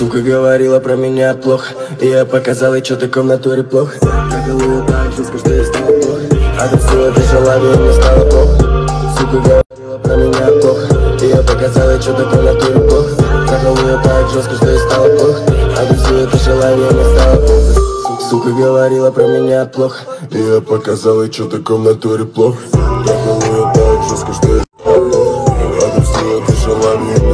Сука говорила про меня плохо, и я показал ей, что такое в натуре плохо. Трахал ее так жестко, что ей стало плохо. От всего это желание мне стало плохо. Сука говорила про меня плохо, и я показал ей, что такое в натуре плохо. Трахал ее так жестко, что ей стало плохо. От всего это желание мне стало плохо. Сука говорила про меня плохо, и я показал ей, что такое в натуре плохо. Трахал ее так жестко, что ей стало плохо. От всего это желание